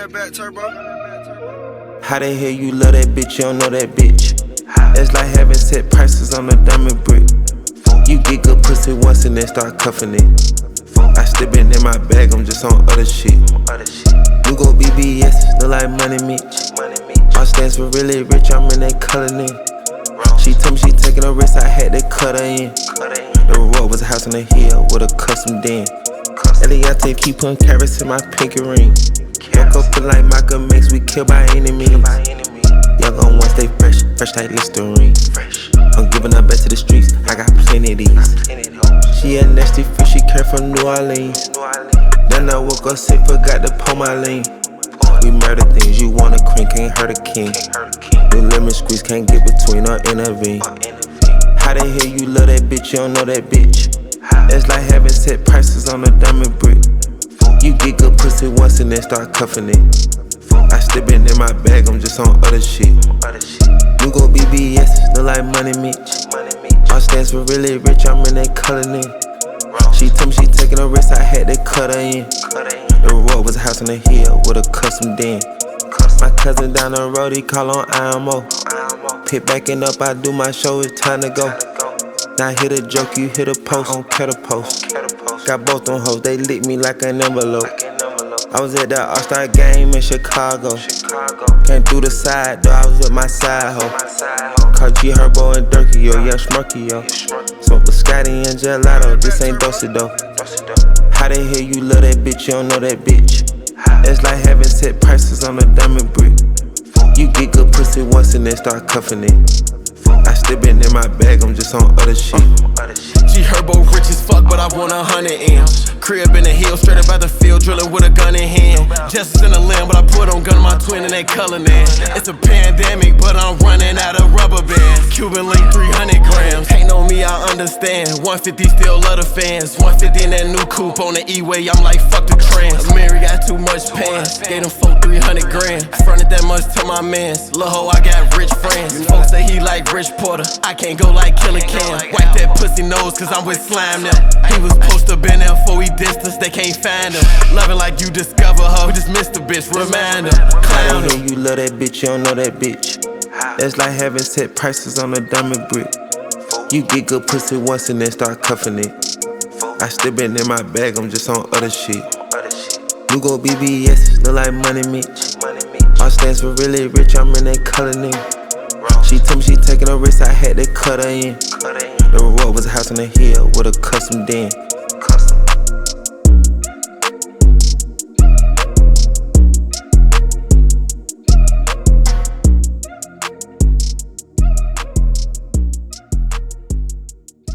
that back, turbo. How the hell you love that bitch, you don't know that bitch? It's like having set prices on a diamond brick. You get good pussy once and then start cuffing it. I step in my bag, I'm just on other shit. You go BBS, look like Money Mitch. All stands for really rich, I'm in that coloring. She told me she taking a risk, I had to cut her in. The road was a house on the hill with a custom den. Eliante keep putting carrots in my pinky ring. Woke up feel like Malcolm X, we kill by any means. Young on one stay fresh, fresh like Listerine. I'm giving her back to the streets, I got plenty of these. She a nasty fish, she came from New Orleans. Then I woke up sick, forgot to pull my lean. We murder things, you want a queen, can't hurt a king. The lemon squeeze, can't get between or intervene. How the hell you love that bitch, you don't know that bitch? It's like having set prices on a diamond brick. You get good pussy once and then start cuffing it. I step in my bag, I'm just on other shit. You go BBS, look like Money Mitch. All stands for really rich, I'm in that coloring. She told me she taking a risk, I had to cut her in. The road was a house on the hill with a custom den. My cousin down the road, he call on IMO. Pick backing up, I do my show, it's time to go. Now hit a joke, you hit a post, on kettle post. Got both them hoes, they lick me like an envelope. I was at the All-Star game in Chicago. Came through the side, though I was with my side hoe. Caught G Herbo and Durkee, yo, yeah, Schmurky, yo. Smoke with Scotty and Gelato, this ain't Dosido. How the hell you love that bitch, you don't know that bitch? It's like having set prices on a diamond brick. You get good pussy once and then start cuffing it. I step in my bag, I'm just on other shit. G Herbo rich as fuck, but I want 100 M's. Crib in the hill, straight up out the field, drilling with a gun in hand. Justice in the limb, but I put on gun my twin in that color, man. It's a pandemic, but I'm running out of rubber bands. Cuban link 300 grams. Ain't on me, I understand. 150 still love the fans. 150 in that new coupe on the E-way, I'm like, fuck the trans. Mary got too much pants. Gave them folk 300 grand. Fronted that much to my mans. Lil' ho, I got rich friends. Folks say he like Rich Porter. I can't go like Killer Cam. Wipe that pussy nose, cause I'm with Slime now. He was supposed to been there before he dissed us, they can't find him. Loving like you discover her, we just missed the bitch, remind him. Clown him. You love that bitch, you don't know that bitch. It's like having set prices on a diamond brick. You get good pussy once and then start cuffing it. I step in my bag, I'm just on other shit. You go BBS, look like Money Mitch. All stands for really rich, I'm in that coloring. She told me she taking a risk, I had to cut her in. The road was a house on the hill with a custom den.